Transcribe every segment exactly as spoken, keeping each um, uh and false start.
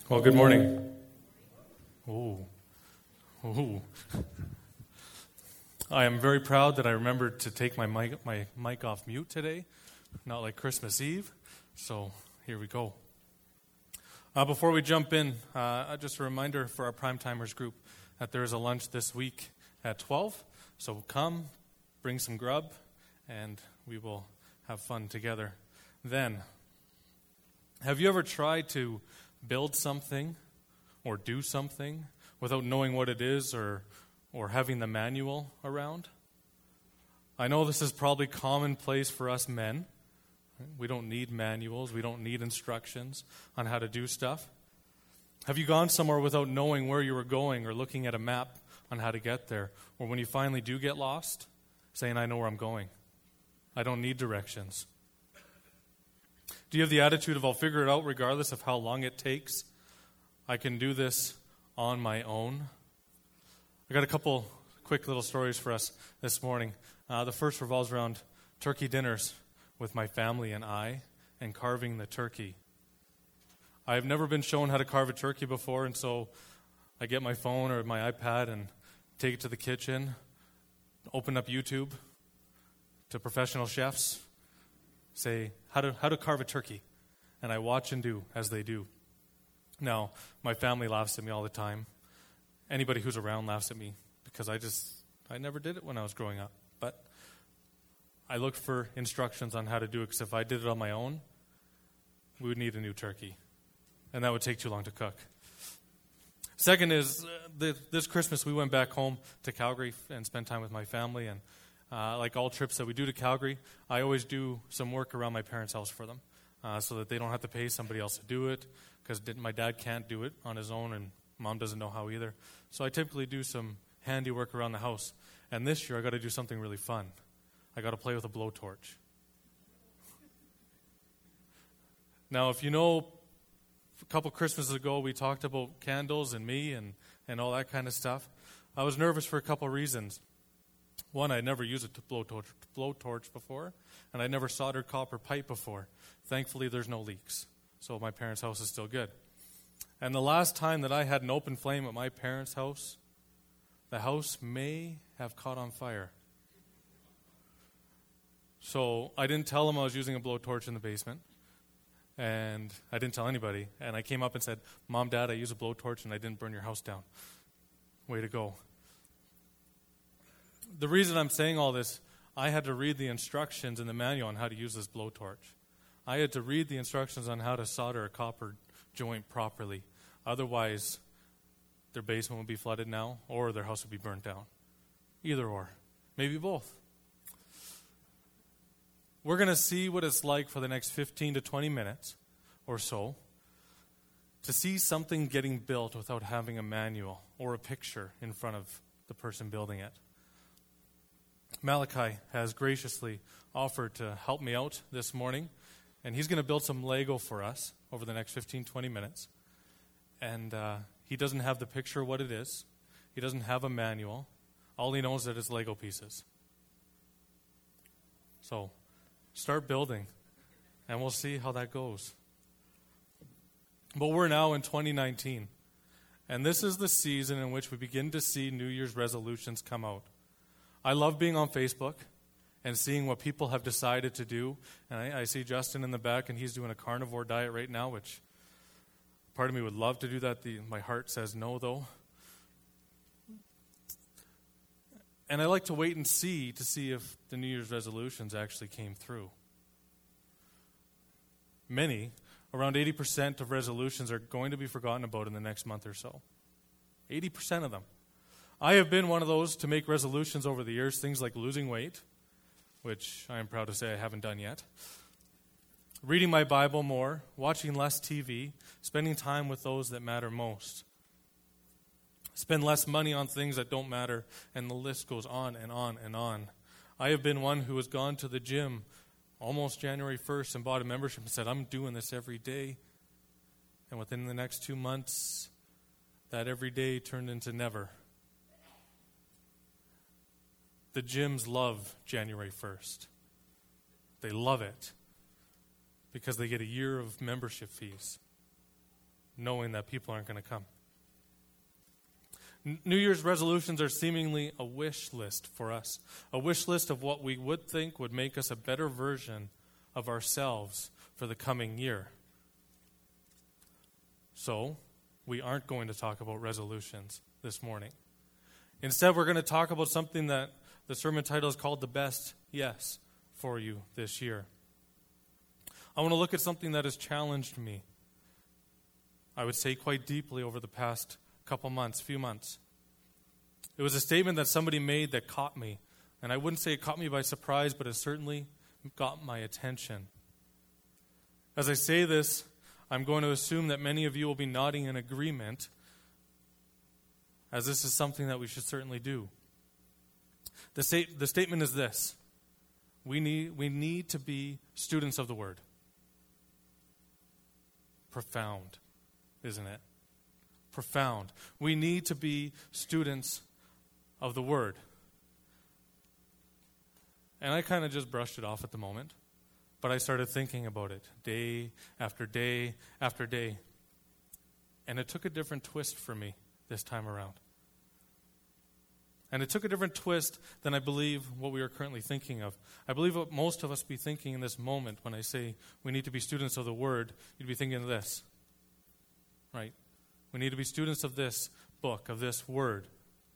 Well, good morning. Ooh. Ooh. I am very proud that I remembered to take my mic, my mic off mute today, not like Christmas Eve. So here we go. Uh, before we jump in, uh, just a reminder for our Prime Timers group that there is a lunch this week at twelve. So come, bring some grub, and we will have fun together. Then, have you ever tried to build something or do something without knowing what it is or or having the manual around? I know this is probably commonplace for us men. We don't need manuals. We don't need instructions on how to do stuff. Have you gone somewhere without knowing where you were going or looking at a map on how to get there? Or when you finally do get lost, saying, I know where I'm going. I don't need directions. Do you have the attitude of, I'll figure it out regardless of how long it takes? I can do this on my own. I got a couple quick little stories for us this morning. Uh, the first revolves around turkey dinners with my family and I, and carving the turkey. I have never been shown how to carve a turkey before, and so I get my phone or my iPad and take it to the kitchen, open up YouTube to professional chefs, say, how to how to carve a turkey, and I watch and do as they do. Now, my family laughs at me all the time. Anybody who's around laughs at me because I just, I never did it when I was growing up. But I look for instructions on how to do it because if I did it on my own, we would need a new turkey. And that would take too long to cook. Second is, uh, the, this Christmas we went back home to Calgary and spent time with my family. And uh, like all trips that we do to Calgary, I always do some work around my parents' house for them uh, so that they don't have to pay somebody else to do it because my dad can't do it on his own and Mom doesn't know how either. So I typically do some handiwork around the house. And this year I got to do something really fun. I got to play with a blowtorch. Now, if you know, a couple Christmases ago we talked about candles and me and, and all that kind of stuff. I was nervous for a couple reasons. One, I'd never used a blowtorch, blowtorch before, and I never soldered copper pipe before. Thankfully, there's no leaks, so my parents' house is still good. And the last time that I had an open flame at my parents' house, the house may have caught on fire. So I didn't tell them I was using a blowtorch in the basement, and I didn't tell anybody. And I came up and said, Mom, Dad, I used a blowtorch and I didn't burn your house down. Way to go. The reason I'm saying all this, I had to read the instructions in the manual on how to use this blowtorch. I had to read the instructions on how to solder a copper joint properly. Otherwise, their basement would be flooded now, or their house would be burnt down. Either or. Maybe both. We're going to see what it's like for the next fifteen to twenty minutes or so to see something getting built without having a manual or a picture in front of the person building it. Malachi has graciously offered to help me out this morning, and he's going to build some Lego for us over the next fifteen, twenty minutes. And uh, he doesn't have the picture of what it is. He doesn't have a manual. All he knows is that it's Lego pieces. So, start building, and we'll see how that goes. But we're now in twenty nineteen, and this is the season in which we begin to see New Year's resolutions come out. I love being on Facebook and seeing what people have decided to do. And I, I see Justin in the back, and he's doing a carnivore diet right now, which part of me would love to do that. The, my heart says no, though. And I like to wait and see to see if the New Year's resolutions actually came through. Many, around eighty percent of resolutions are going to be forgotten about in the next month or so. eighty percent of them. I have been one of those to make resolutions over the years, things like losing weight, which I am proud to say I haven't done yet. Reading my Bible more, watching less T V, spending time with those that matter most. Spend less money on things that don't matter, and the list goes on and on and on. I have been one who has gone to the gym almost January first and bought a membership and said, I'm doing this every day. And within the next two months, that every day turned into never. The gyms love January first. They love it because they get a year of membership fees. knowing that people aren't going to come. N- New Year's resolutions are seemingly a wish list for us, a wish list of what we would think would make us a better version of ourselves for the coming year. So, we aren't going to talk about resolutions this morning. Instead, we're going to talk about something that the sermon title is called The Best Yes for You this year. I want to look at something that has challenged me, I would say quite deeply over the past couple months, few months. It was a statement that somebody made that caught me. And I wouldn't say it caught me by surprise, but it certainly got my attention. As I say this, I'm going to assume that many of you will be nodding in agreement, as this is something that we should certainly do. The, state, the statement is this: we need, we need to be students of the Word. Profound, isn't it? Profound. We need to be students of the Word. And I kind of just brushed it off at the moment, but I started thinking about it day after day after day. And it took a different twist for me this time around. And it took a different twist than I believe what we are currently thinking of. I believe what most of us be thinking in this moment when I say we need to be students of the Word, you'd be thinking of this, right? We need to be students of this book, of this Word.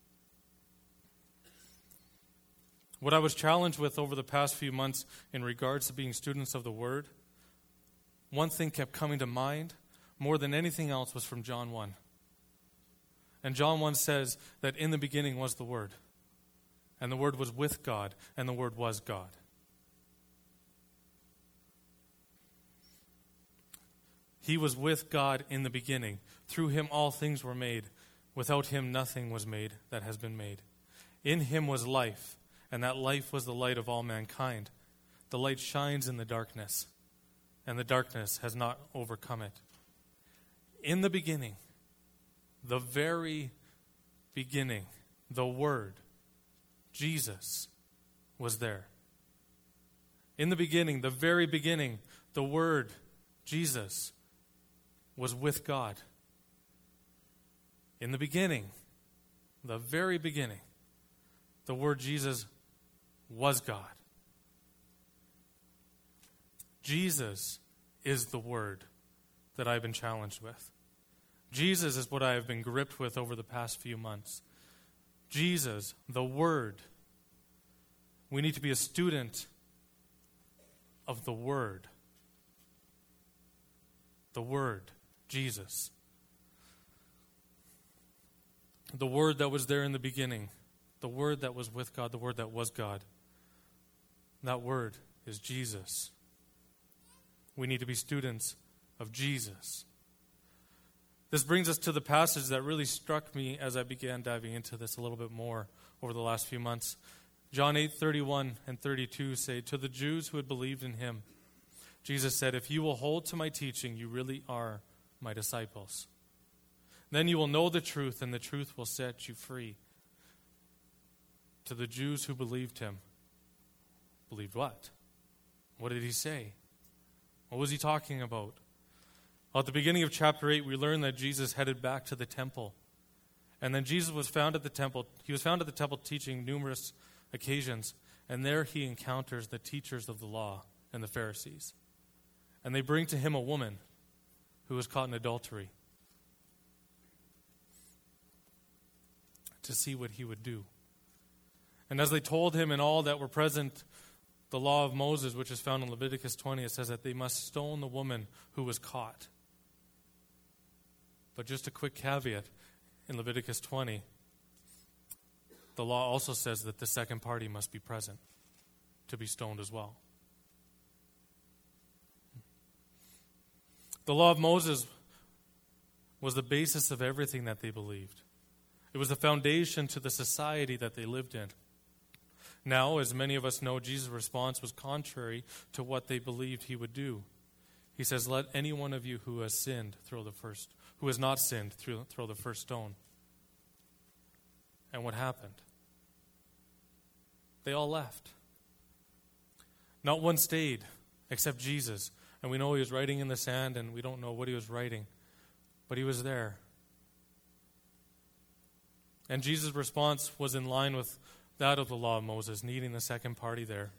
What I was challenged with over the past few months in regards to being students of the Word, one thing kept coming to mind more than anything else was from John one. And John one says that in the beginning was the Word, and the Word was with God, and the Word was God. He was with God in the beginning. Through him all things were made. Without him nothing was made that has been made. In him was life, and that life was the light of all mankind. The light shines in the darkness, and the darkness has not overcome it. In the beginning, the very beginning, the Word, Jesus, was there. In the beginning, the very beginning, the Word, Jesus, was with God. In the beginning, the very beginning, the Word Jesus was God. Jesus is the Word that I've been challenged with. Jesus is what I have been gripped with over the past few months. Jesus, the Word. We need to be a student of the Word. The Word, Jesus. The Word that was there in the beginning. The Word that was with God. The Word that was God. That Word is Jesus. We need to be students of Jesus. This brings us to the passage that really struck me as I began diving into this a little bit more over the last few months. John eight thirty-one and thirty-two say, "To the Jews who had believed in him, Jesus said, 'If you will hold to my teaching, you really are my disciples. Then you will know the truth, and the truth will set you free.' To the Jews who believed him." Believed what? What did he say? What was he talking about? Well, at the beginning of chapter eight, we learn that Jesus headed back to the temple. And then Jesus was found at the temple. He was found at the temple teaching numerous occasions. And there he encounters the teachers of the law and the Pharisees. And they bring to him a woman who was caught in adultery to see what he would do. And as they told him and all that were present, the law of Moses, which is found in Leviticus twenty, it says that they must stone the woman who was caught. But just a quick caveat, in Leviticus twenty, the law also says that the second party must be present to be stoned as well. The law of Moses was the basis of everything that they believed. It was the foundation to the society that they lived in. Now, as many of us know, Jesus' response was contrary to what they believed he would do. He says, "Let any one of you who has sinned throw the first, who has not sinned, throw, throw the first stone." And what happened? They all left. Not one stayed, except Jesus. And we know he was writing in the sand, and we don't know what he was writing. but he was there. And Jesus' response was in line with that of the law of Moses, needing the second party there.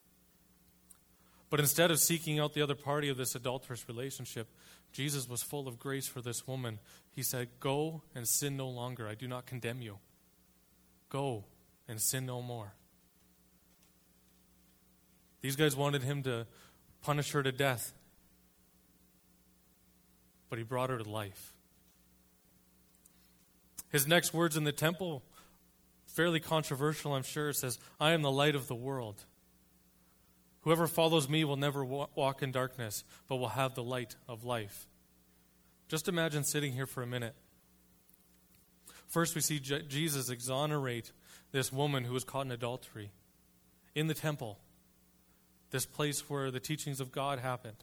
But instead of seeking out the other party of this adulterous relationship, Jesus was full of grace for this woman. He said, "Go and sin no longer. I do not condemn you. Go and sin no more." These guys wanted him to punish her to death, but he brought her to life. His next words in the temple, fairly controversial, I'm sure, says, "I am the light of the world. Whoever follows me will never walk in darkness, but will have the light of life." Just imagine sitting here for a minute. First, we see Je- Jesus exonerate this woman who was caught in adultery in the temple, this place where the teachings of God happened.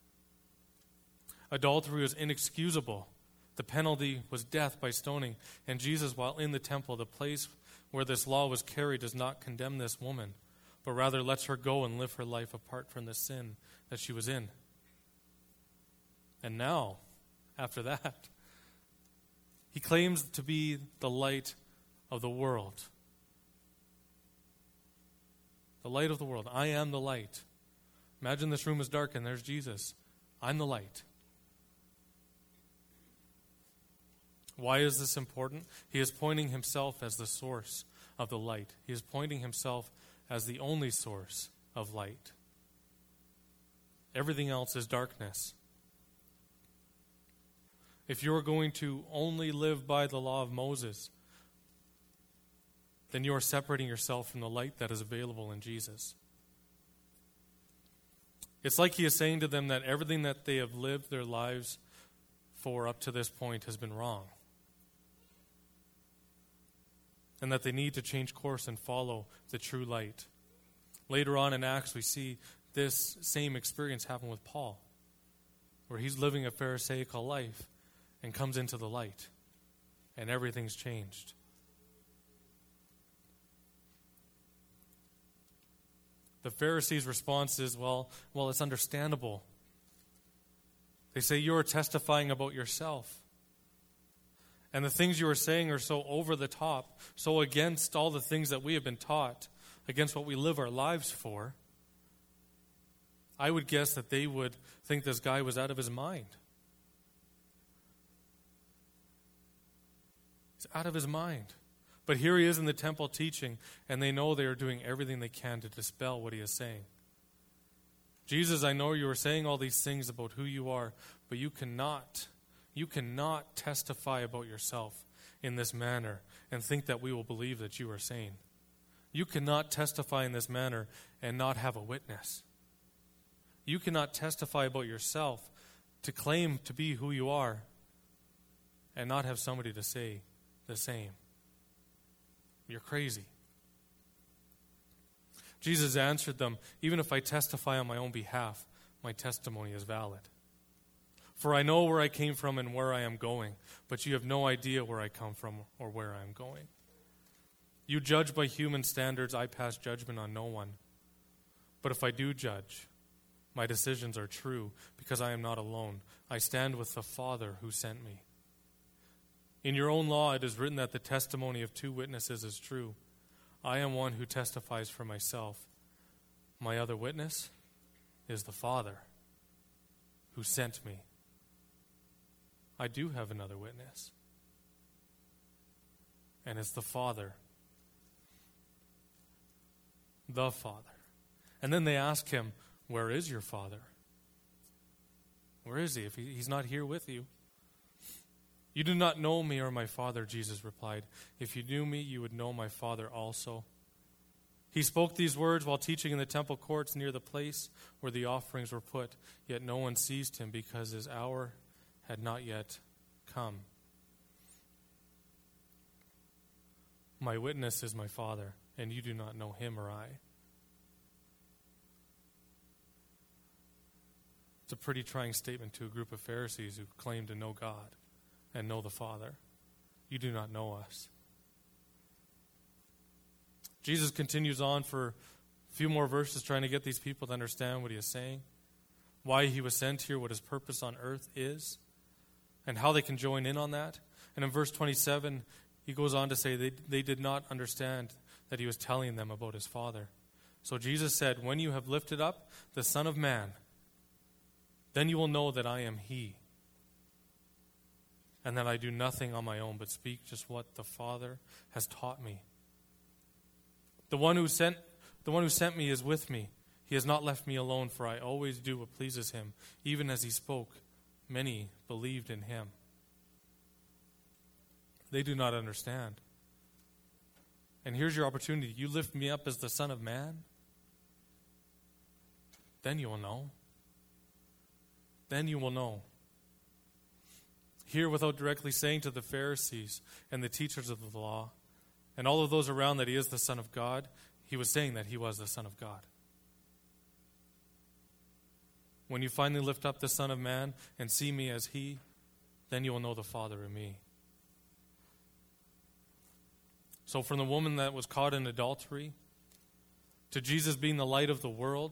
Adultery was inexcusable. The penalty was death by stoning. And Jesus, while in the temple, the place where this law was carried, does not condemn this woman, but rather lets her go and live her life apart from the sin that she was in. And now, after that, he claims to be the light of the world. The light of the world. I am the light. Imagine this room is dark and there's Jesus. I'm the light. Why is this important? He is pointing himself as the source of the light. He is pointing himself as the only source of light. Everything else is darkness. If you are going to only live by the law of Moses, then you are separating yourself from the light that is available in Jesus. It's like he is saying to them that everything that they have lived their lives for up to this point has been wrong, and that they need to change course and follow the true light. Later on in Acts, we see this same experience happen with Paul, where he's living a Pharisaical life and comes into the light, and everything's changed. The Pharisees' response is, well, well, it's understandable. They say, "You are testifying about yourself. And the things you are saying are so over the top, so against all the things that we have been taught, against what we live our lives for." I would guess that they would think this guy was out of his mind. He's out of his mind. But here he is in the temple teaching, and they know they are doing everything they can to dispel what he is saying. "Jesus, I know you are saying all these things about who you are, but you cannot You cannot testify about yourself in this manner and think that we will believe that you are sane. You cannot testify in this manner and not have a witness. You cannot testify about yourself to claim to be who you are and not have somebody to say the same. You're crazy." Jesus answered them, "Even if I testify on my own behalf, my testimony is valid. For I know where I came from and where I am going, but you have no idea where I come from or where I am going. You judge by human standards. I pass judgment on no one. But if I do judge, my decisions are true because I am not alone. I stand with the Father who sent me. In your own law it is written that the testimony of two witnesses is true. I am one who testifies for myself. My other witness is the Father who sent me. I do have another witness, and it's the Father. The Father." And then they ask him, "Where is your Father? Where is he if he, he's not here with you?" "You do not know me or my Father," Jesus replied. "If you knew me, you would know my Father also." He spoke these words while teaching in the temple courts near the place where the offerings were put, yet no one seized him because his hour had not yet come. My witness is my Father, and you do not know him or I. It's a pretty trying statement to a group of Pharisees who claim to know God and know the Father. You do not know us. Jesus continues on for a few more verses trying to get these people to understand what he is saying, why he was sent here, what his purpose on earth is. and how they can join in on that. And in verse twenty-seven, he goes on to say they, they did not understand that he was telling them about his Father. So Jesus said, when you have lifted up the Son of Man, then you will know that I am he, and that I do nothing on my own, but speak just what the Father has taught me. The one who sent, the one who sent me is with me. He has not left me alone, for I always do what pleases him. Even as he spoke, many believed in him. They do not understand. And here's your opportunity. You lift me up as the Son of Man, then you will know. Then you will know. Here, without directly saying to the Pharisees and the teachers of the law and all of those around that he is the Son of God, he was saying that he was the Son of God. When you finally lift up the Son of Man and see me as he, then you will know the Father in me. So from the woman that was caught in adultery, to Jesus being the light of the world,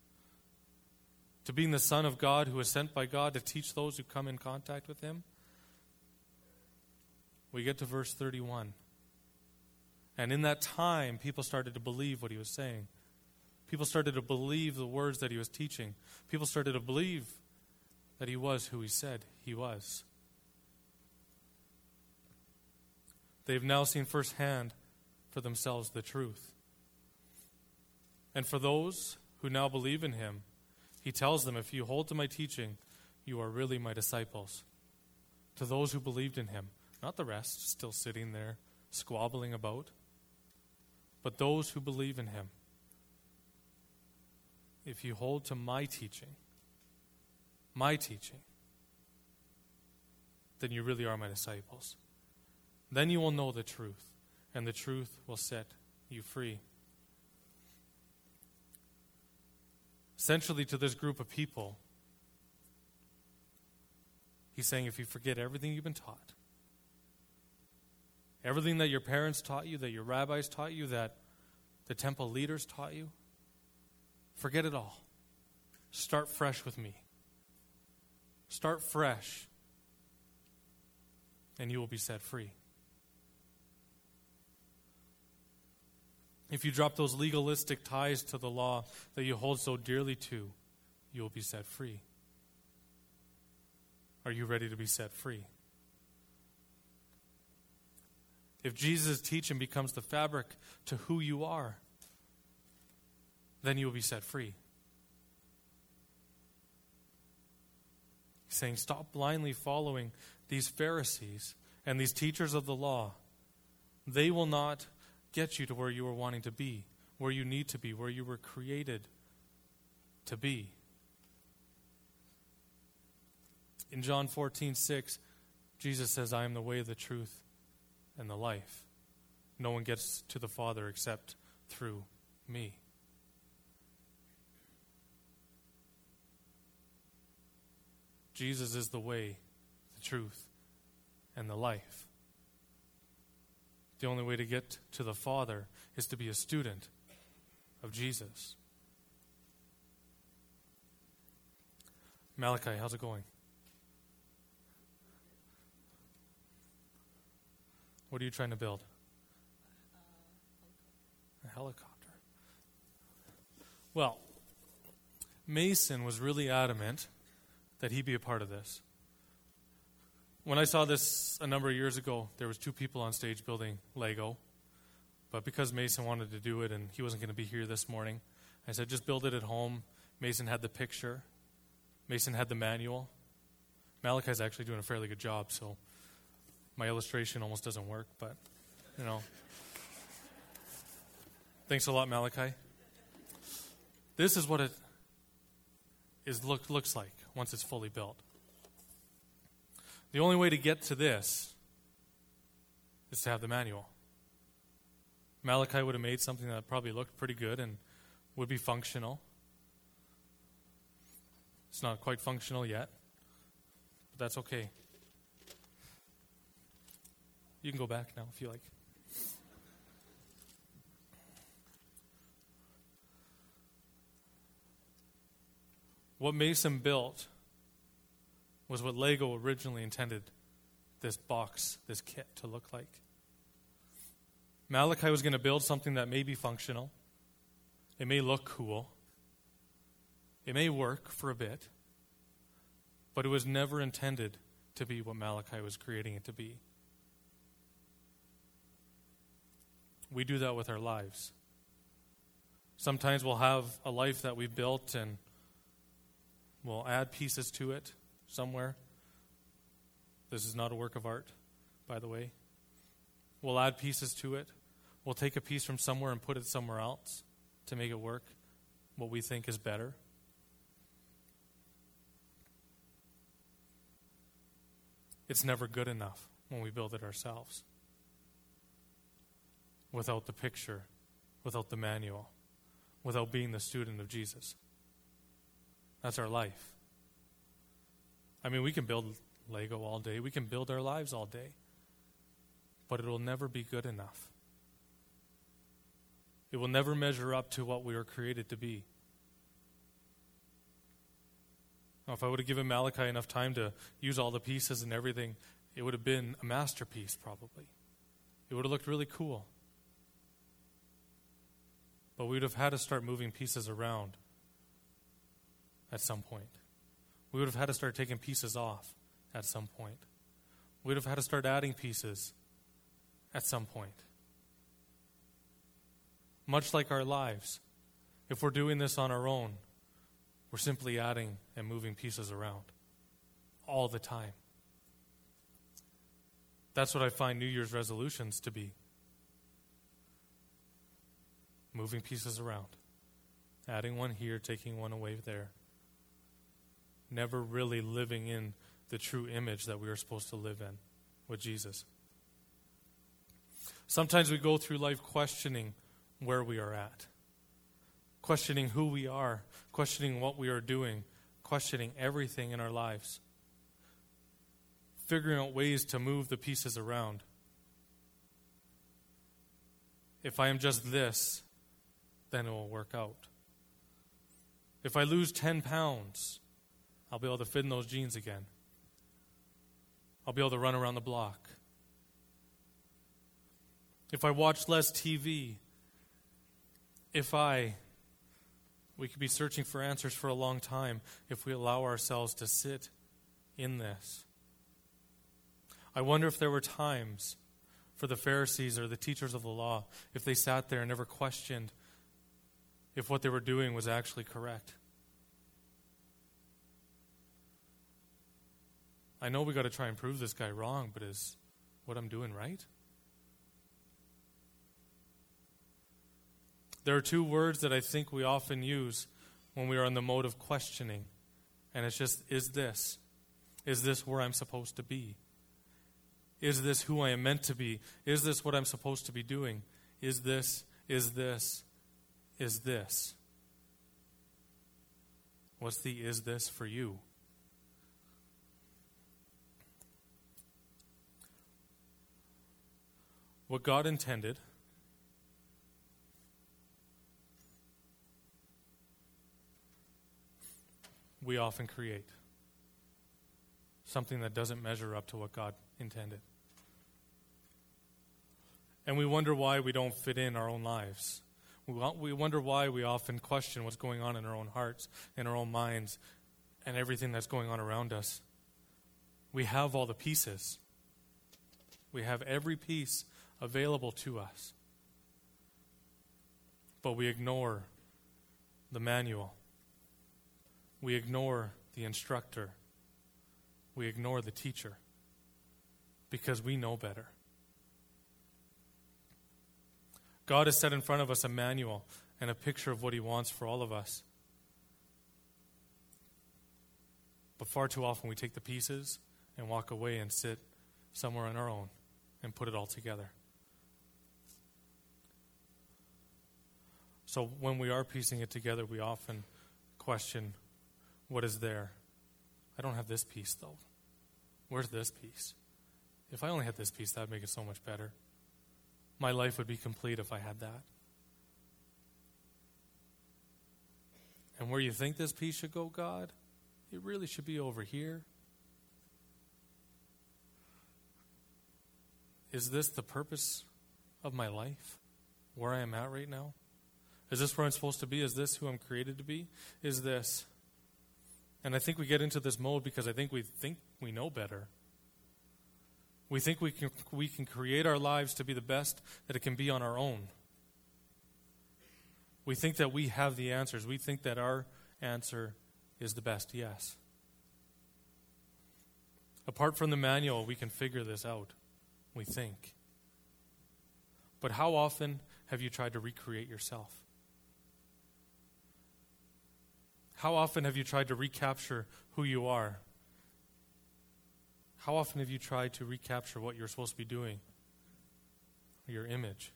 to being the Son of God who is sent by God to teach those who come in contact with him, we get to verse thirty-one. And in that time, people started to believe what he was saying. People started to believe the words that he was teaching. People started to believe that he was who he said he was. They've now seen firsthand for themselves the truth. And for those who now believe in him, he tells them, if you hold to my teaching, you are really my disciples. To those who believed in him, not the rest, still sitting there squabbling about, but those who believe in him. If you hold to my teaching, my teaching, then you really are my disciples. Then you will know the truth, and the truth will set you free. Essentially, to this group of people, he's saying, if you forget everything you've been taught, everything that your parents taught you, that your rabbis taught you, that the temple leaders taught you, forget it all. Start fresh with me. Start fresh, and you will be set free. If you drop those legalistic ties to the law that you hold so dearly to, you will be set free. Are you ready to be set free? If Jesus' teaching becomes the fabric to who you are, then you will be set free. He's saying, stop blindly following these Pharisees and these teachers of the law. They will not get you to where you are wanting to be, where you need to be, where you were created to be. In John fourteen six, Jesus says, I am the way, the truth, and the life. No one gets to the Father except through me. Jesus is the way, the truth, and the life. The only way to get to the Father is to be a student of Jesus. Malachi, how's it going? What are you trying to build? Uh, a helicopter. Well, Mason was really adamant that he be a part of this. When I saw this a number of years ago, there was two people on stage building Lego. But because Mason wanted to do it and he wasn't going to be here this morning, I said, just build it at home. Mason had the picture. Mason had the manual. Malachi's actually doing a fairly good job, so my illustration almost doesn't work, but, you know. Thanks a lot, Malachi. This is what it is look, looks like once it's fully built. The only way to get to this is to have the manual. Malachi would have made something that probably looked pretty good and would be functional. It's not quite functional yet, but that's okay. You can go back now if you like. What Mason built was what Lego originally intended this box, this kit to look like. Malachi was going to build something that may be functional. It may look cool. It may work for a bit. But it was never intended to be what Malachi was creating it to be. We do that with our lives. Sometimes we'll have a life that we've built and we'll add pieces to it somewhere. This is not a work of art, by the way. We'll add pieces to it. We'll take a piece from somewhere and put it somewhere else to make it work, what we think is better. It's never good enough when we build it ourselves. Without the picture, without the manual, without being the student of Jesus. That's our life. I mean, we can build Lego all day. We can build our lives all day. But it will never be good enough. It will never measure up to what we were created to be. Now, if I would have given Malachi enough time to use all the pieces and everything, it would have been a masterpiece, probably. It would have looked really cool. But we would have had to start moving pieces around at some point. We would have had to start taking pieces off at some point. We would have had to start adding pieces at some point. Much like our lives, if we're doing this on our own, we're simply adding and moving pieces around all the time. That's what I find New Year's resolutions to be. Moving pieces around. Adding one here, taking one away there. Never really living in the true image that we are supposed to live in with Jesus. Sometimes we go through life questioning where we are at. Questioning who we are. Questioning what we are doing. Questioning everything in our lives. Figuring out ways to move the pieces around. If I am just this, then it will work out. If I lose ten pounds, I'll be able to fit in those jeans again. I'll be able to run around the block. If I watch less T V, if I, we could be searching for answers for a long time if we allow ourselves to sit in this. I wonder if there were times for the Pharisees or the teachers of the law, if they sat there and never questioned if what they were doing was actually correct. I know we got to try and prove this guy wrong, but is what I'm doing right? There are two words that I think we often use when we are in the mode of questioning. And it's just, is this? Is this where I'm supposed to be? Is this who I am meant to be? Is this what I'm supposed to be doing? Is this, is this, is this? What's the is this for you? What God intended we often create. Something that doesn't measure up to what God intended. And we wonder why we don't fit in our own lives. We wonder why we often question what's going on in our own hearts, in our own minds, and everything that's going on around us. We have all the pieces. We have every piece available to us. But we ignore the manual. We ignore the instructor. We ignore the teacher because we know better. God has set in front of us a manual and a picture of what He wants for all of us. But far too often we take the pieces and walk away and sit somewhere on our own and put it all together. So when we are piecing it together, we often question, what is there? I don't have this piece, though. Where's this piece? If I only had this piece, that would make it so much better. My life would be complete if I had that. And where you think this piece should go, God, it really should be over here. is this the purpose of my life? Where I am at right now? Is this where I'm supposed to be? Is this who I'm created to be? Is this? And I think we get into this mode because I think we think we know better. We think we can we can create our lives to be the best that it can be on our own. We think that we have the answers. We think that our answer is the best, yes. Apart from the manual, we can figure this out, we think. But how often have you tried to recreate yourself? How often have you tried to recapture who you are? How often have you tried to recapture what you're supposed to be doing? Your image.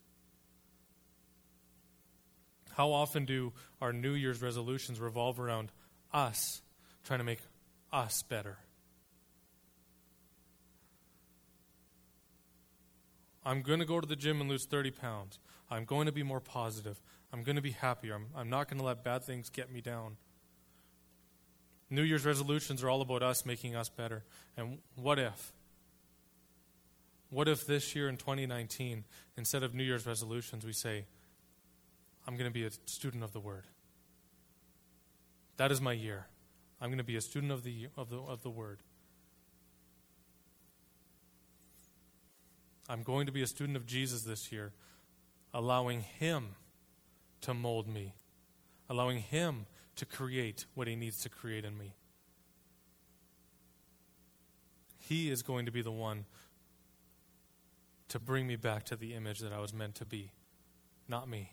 How often do our New Year's resolutions revolve around us trying to make us better? I'm going to go to the gym and lose thirty pounds. I'm going to be more positive. I'm going to be happier. I'm, I'm not going to let bad things get me down. New Year's resolutions are all about us making us better. And what if? What if this year in twenty nineteen, instead of New Year's resolutions, we say, I'm going to be a student of the Word. That is my year. I'm going to be a student of the of the of the Word. I'm going to be a student of Jesus this year, allowing Him to mold me, allowing Him to create what He needs to create in me. He is going to be the one to bring me back to the image that I was meant to be, not me.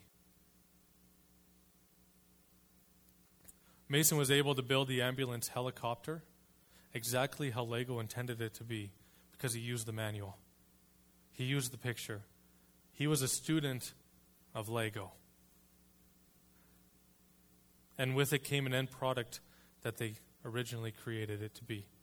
Mason was able to build the ambulance helicopter exactly how Lego intended it to be because he used the manual. He used the picture. He was a student of Lego. And with it came an end product that they originally created it to be.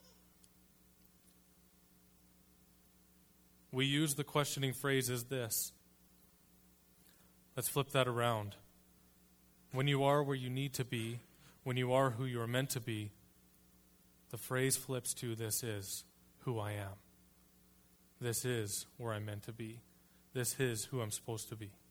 We use the questioning phrase, is this? Let's flip that around. When you are where you need to be, when you are who you are meant to be, the phrase flips to, this is who I am. This is where I'm meant to be. This is who I'm supposed to be.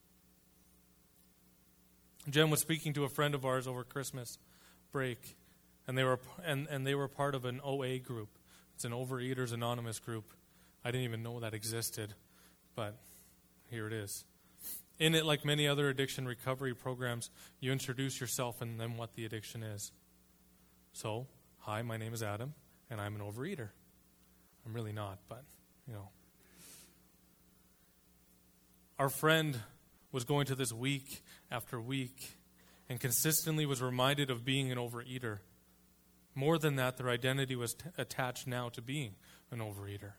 Jen was speaking to a friend of ours over Christmas break, and they were and, and they were part of an O A group. It's an Overeaters Anonymous group. I didn't even know that existed, but here it is. In it, like many other addiction recovery programs, you introduce yourself and then what the addiction is. So, hi, my name is Adam, and I'm an overeater. I'm really not, but, you know. Our friend was going to this week after week and consistently was reminded of being an overeater. More than that, their identity was t- attached now to being an overeater.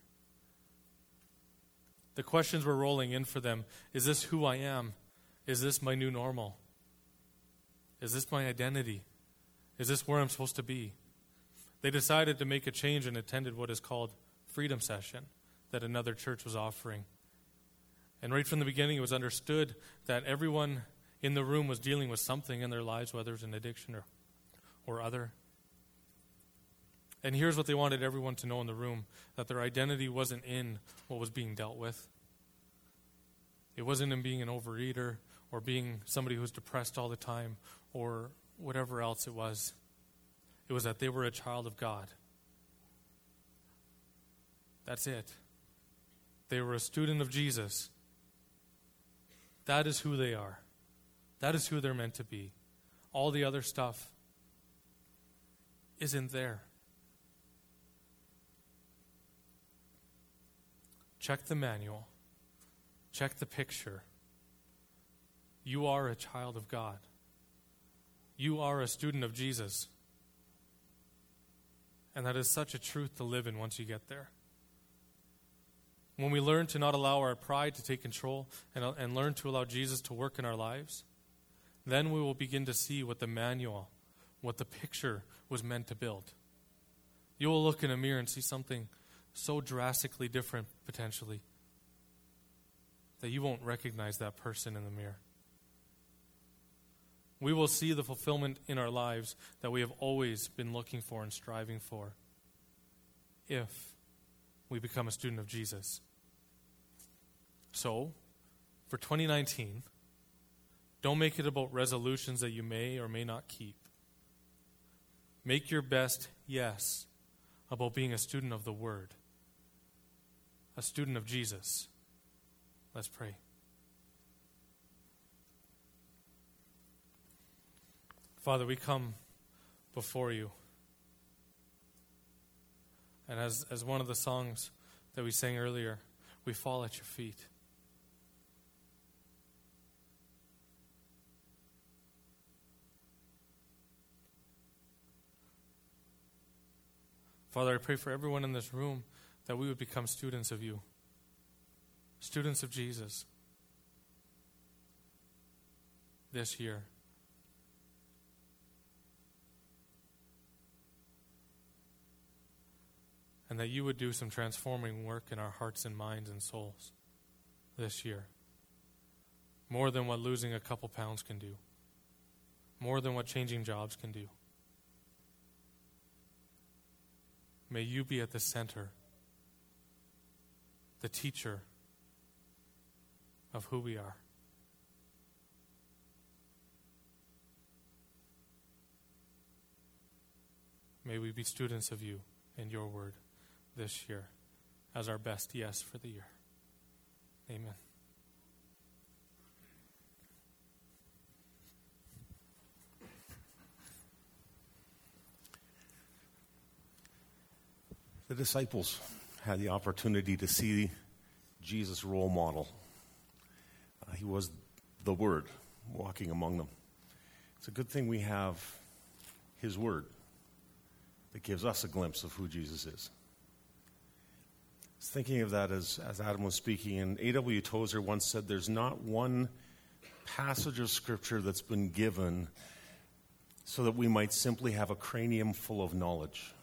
The questions were rolling in for them. Is this who I am? Is this my new normal? Is this my identity? Is this where I'm supposed to be? They decided to make a change and attended what is called Freedom Session that another church was offering. And right from the beginning, it was understood that everyone in the room was dealing with something in their lives, whether it was an addiction or, or other. And here's what they wanted everyone to know in the room, that their identity wasn't in what was being dealt with. It wasn't in being an overeater or being somebody who was depressed all the time or whatever else it was. It was that they were a child of God. That's it. They were a student of Jesus. That is who they are. That is who they're meant to be. All the other stuff isn't there. Check the manual. Check the picture. You are a child of God. You are a student of Jesus. And that is such a truth to live in once you get there. When we learn to not allow our pride to take control and, and learn to allow Jesus to work in our lives, then we will begin to see what the manual, what the picture was meant to build. You will look in a mirror and see something so drastically different, potentially, that you won't recognize that person in the mirror. We will see the fulfillment in our lives that we have always been looking for and striving for if we become a student of Jesus. So, for twenty nineteen, don't make it about resolutions that you may or may not keep. Make your best yes about being a student of the Word, a student of Jesus. Let's pray. Father, we come before you. And as, as one of the songs that we sang earlier, we fall at your feet. Father, I pray for everyone in this room that we would become students of you, students of Jesus this year. And that you would do some transforming work in our hearts and minds and souls this year. More than what losing a couple pounds can do. More than what changing jobs can do. May you be at the center, the teacher of who we are. May we be students of you and your word this year as our best yes for the year. Amen. The disciples had the opportunity to see Jesus' role model. Uh, he was the Word walking among them. It's a good thing we have His Word that gives us a glimpse of who Jesus is. I was thinking of that as, as Adam was speaking, and A W Tozer once said there's not one passage of Scripture that's been given so that we might simply have a cranium full of knowledge.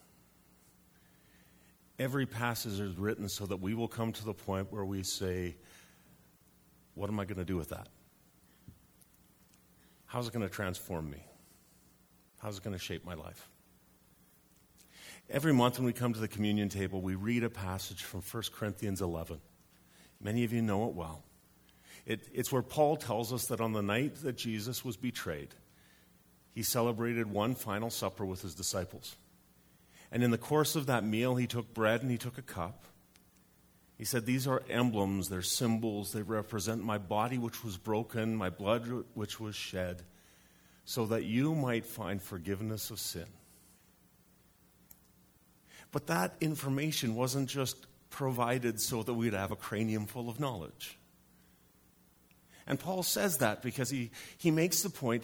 Every passage is written so that we will come to the point where we say, what am I going to do with that? How's it going to transform me? How's it going to shape my life? Every month when we come to the communion table, we read a passage from First Corinthians eleven. Many of you know it well. It, it's where Paul tells us that on the night that Jesus was betrayed, he celebrated one final supper with his disciples. And in the course of that meal, he took bread and he took a cup. He said, these are emblems, they're symbols, they represent my body which was broken, my blood which was shed, so that you might find forgiveness of sin. But that information wasn't just provided so that we'd have a cranium full of knowledge. And Paul says that because he, he makes the point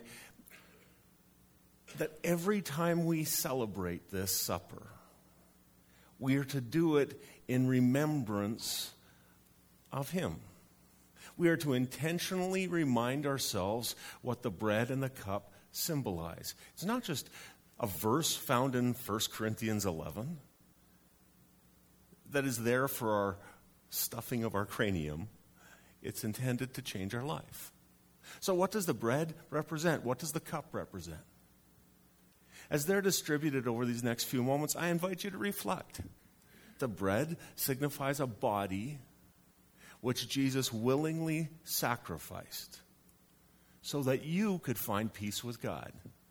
that every time we celebrate this supper, we are to do it in remembrance of him. We are to intentionally remind ourselves what the bread and the cup symbolize. It's not just a verse found in First Corinthians eleven that is there for our stuffing of our cranium. It's intended to change our life. So what does the bread represent? What does the cup represent? As they're distributed over these next few moments, I invite you to reflect. The bread signifies a body which Jesus willingly sacrificed so that you could find peace with God.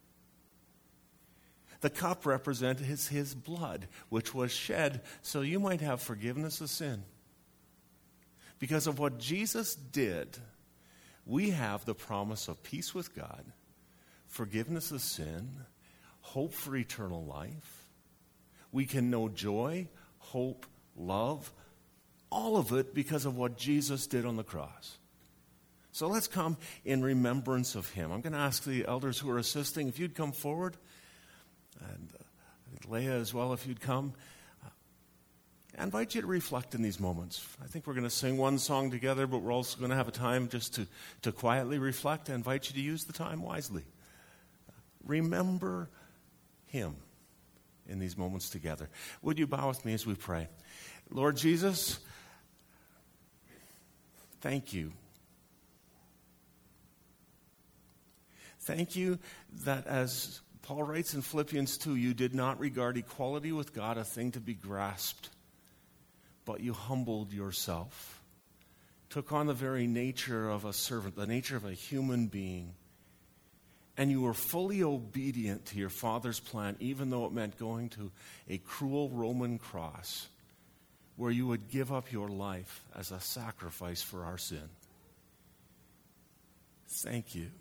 The cup represents his, his blood, which was shed so you might have forgiveness of sin. Because of what Jesus did, we have the promise of peace with God, forgiveness of sin, hope for eternal life. We can know joy, hope, love, all of it because of what Jesus did on the cross. So let's come in remembrance of him. I'm going to ask the elders who are assisting if you'd come forward, and uh, I think Leah as well, if you'd come. Uh, I invite you to reflect in these moments. I think we're going to sing one song together, but we're also going to have a time just to, to quietly reflect. I invite you to use the time wisely. Remember him in these moments together. Would you bow with me as we pray? Lord Jesus, thank you. Thank you that, as Paul writes in Philippians two, you did not regard equality with God a thing to be grasped, but you humbled yourself took on the very nature of a servant, the nature of a human being, and you were fully obedient to your Father's plan, even though it meant going to a cruel Roman cross, where you would give up your life as a sacrifice for our sin. Thank you.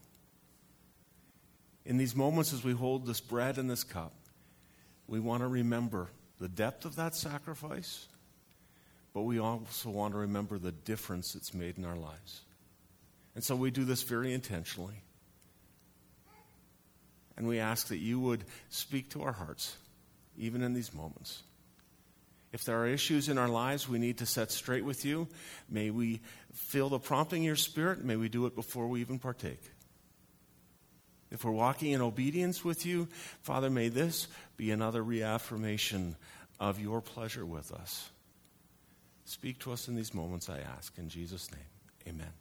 In these moments as we hold this bread and this cup, we want to remember the depth of that sacrifice, but we also want to remember the difference it's made in our lives. And so we do this very intentionally. And we ask that you would speak to our hearts, even in these moments. If there are issues in our lives we need to set straight with you, may we feel the prompting of your Spirit. May we do it before we even partake. If we're walking in obedience with you, Father, may this be another reaffirmation of your pleasure with us. Speak to us in these moments, I ask. In Jesus' name, amen.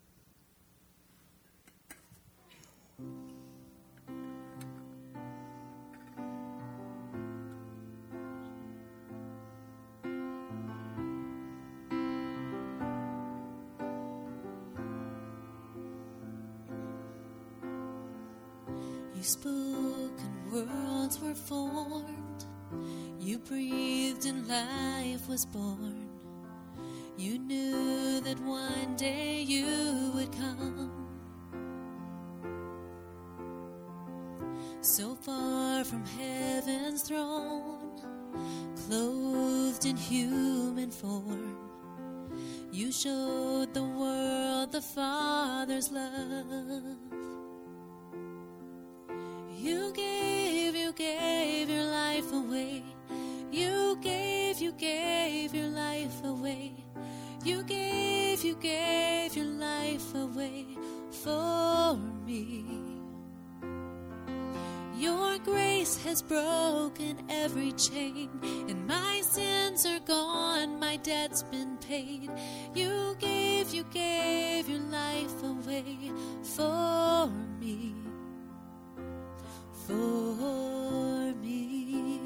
You spoke and worlds were formed. You breathed and life was born. You knew that one day you would come. So far from heaven's throne, clothed in human form, you showed the world the Father's love. You gave, you gave your life away. You gave, you gave your life away. You gave, you gave your life away for me. Your grace has broken every chain, and my sins are gone, my debt's been paid. You gave, you gave your life away for me. For me.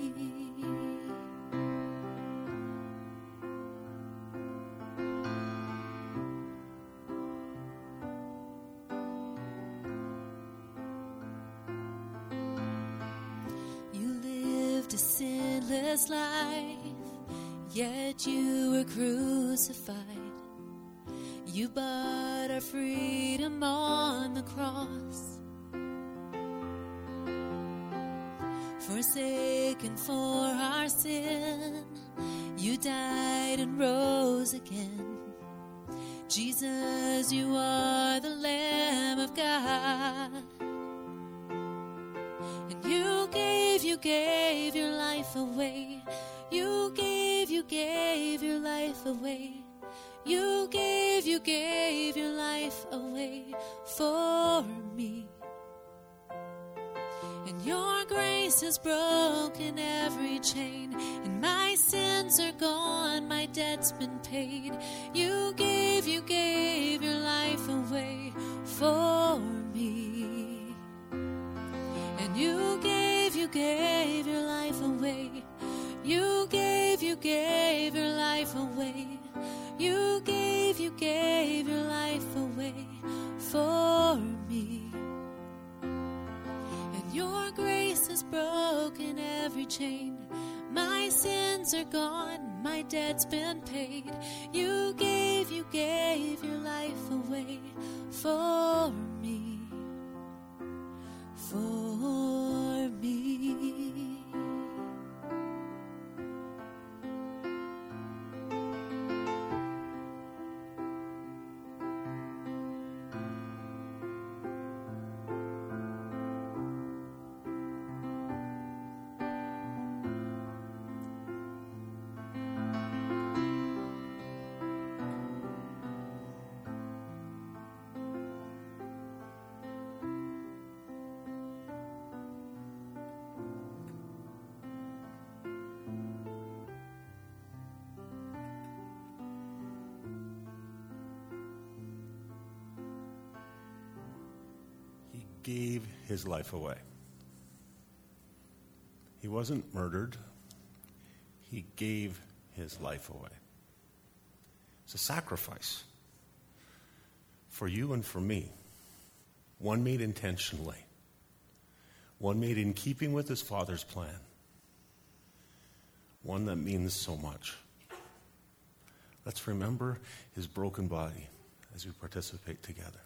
You lived a sinless life, yet you were crucified. You bought our freedom on the cross. Forsaken for our sin, you died and rose again. Jesus, you are the Lamb of God. And you gave, you gave your life away. You gave, you gave your life away. You gave, you gave your life away for me. And your grace has broken every chain, and my sins are gone, my debt's been paid. You gave, you gave your life away for me. And you gave, you gave your life away. You gave, you gave your life away. You gave, you gave your life away for me. Your grace has broken every chain. My sins are gone, my debt's been paid. You gave, you gave your life away for me. For me. Gave his life away. He wasn't murdered. He gave his life away. It's a sacrifice. for you and for me. One made intentionally. One made in keeping with his Father's plan. One that means so much. Let's remember his broken body as we participate together.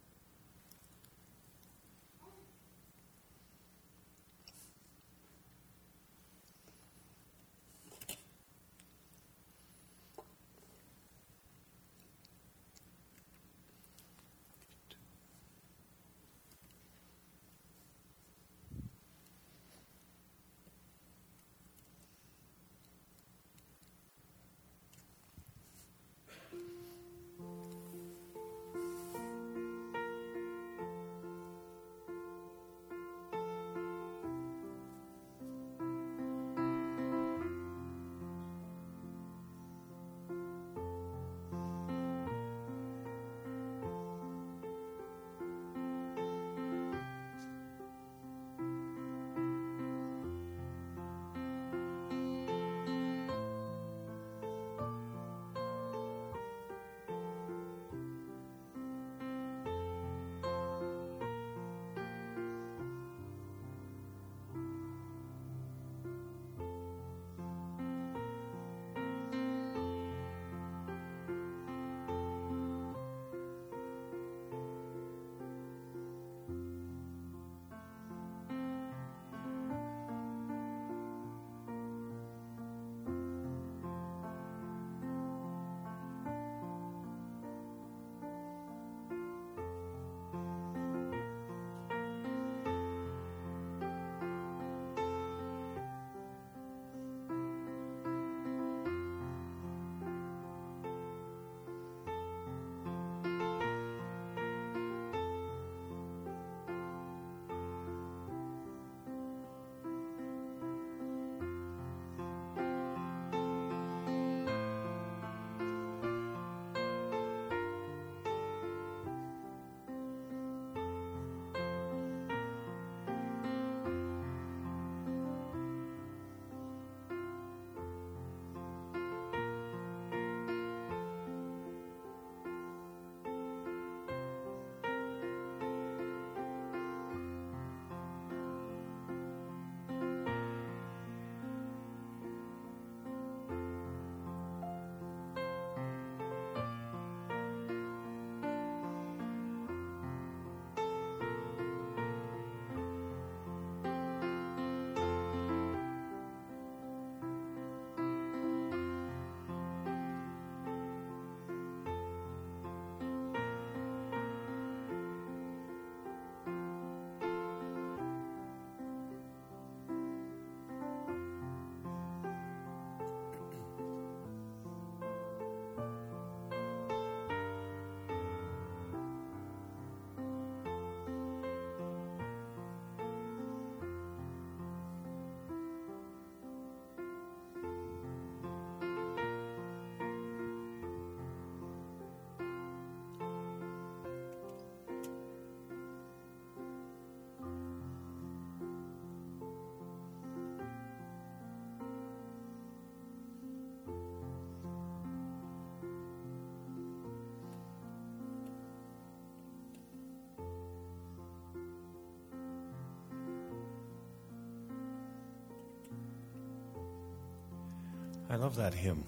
I love that hymn.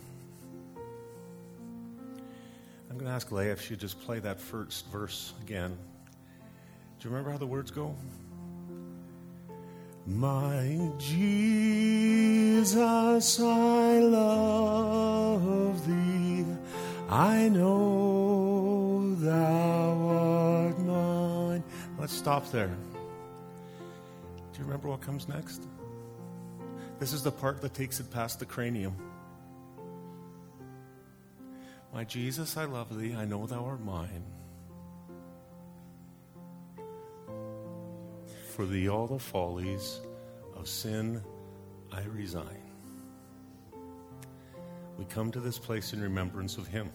I'm going to ask Leah if she'd just play that first verse again. Do you remember how the words go? My Jesus, I love thee. I know thou art mine. Let's stop there. Do you remember what comes next? This is the part that takes it past the cranium. My Jesus, I love thee. I know thou art mine. For thee all the follies of sin I resign. We come to this place in remembrance of him.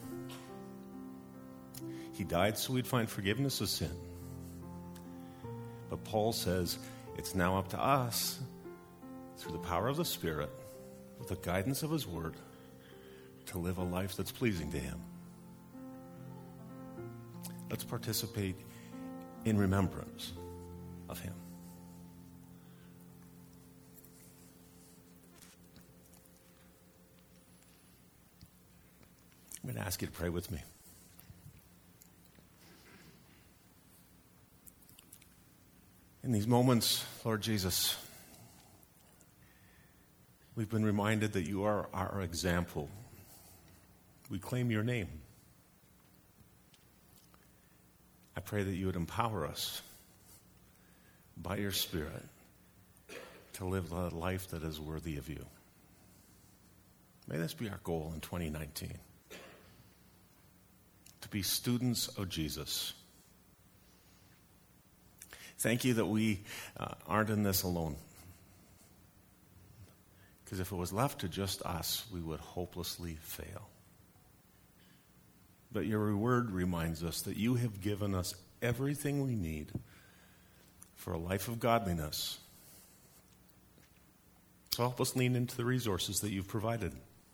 He died so we'd find forgiveness of sin. But Paul says it's now up to us, through the power of the Spirit, with the guidance of his word, to live a life that's pleasing to him. Let's participate in remembrance of him. I'm going to ask you to pray with me. In these moments, Lord Jesus, we've been reminded that you are our example. We claim your name. I pray that you would empower us by your Spirit to live a life that is worthy of you. May this be our goal in twenty nineteen. To be students of Jesus. Thank you that we uh, aren't in this alone. Because if it was left to just us, we would hopelessly fail. But your word reminds us that you have given us everything we need for a life of godliness. So help us lean into the resources that you've provided.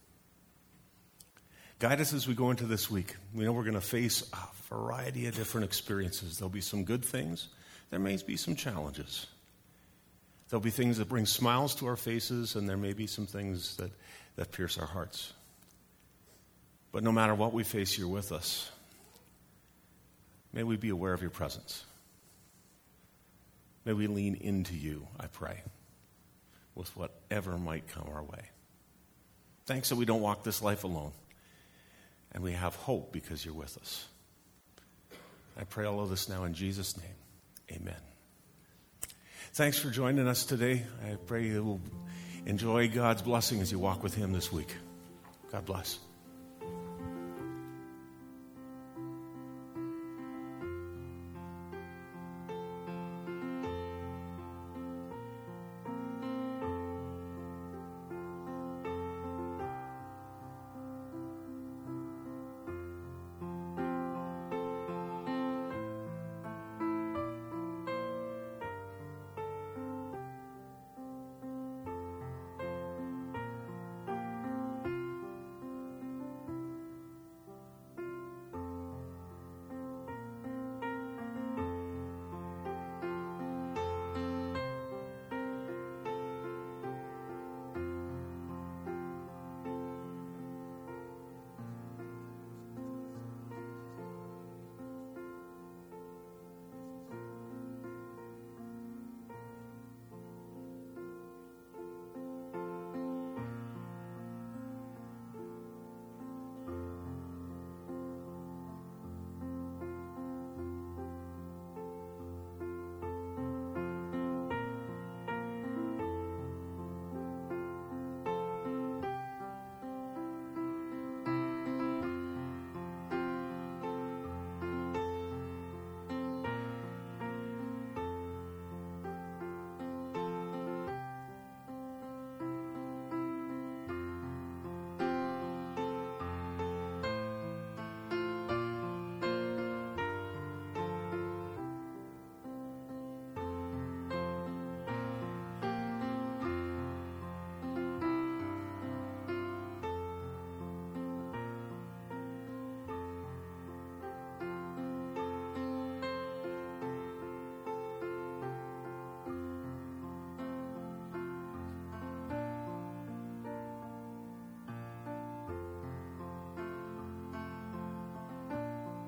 Guide us as we go into this week. We know we're going to face a variety of different experiences. There'll be some good things. There may be some challenges. There'll be things that bring smiles to our faces, and there may be some things that, that pierce our hearts. But no matter what we face, you're with us. May we be aware of your presence. May we lean into you, I pray, with whatever might come our way. Thanks that we don't walk this life alone. And we have hope because you're with us. I pray all of this now in Jesus' name. Amen. Thanks for joining us today. I pray you will enjoy God's blessing as you walk with him this week. God bless.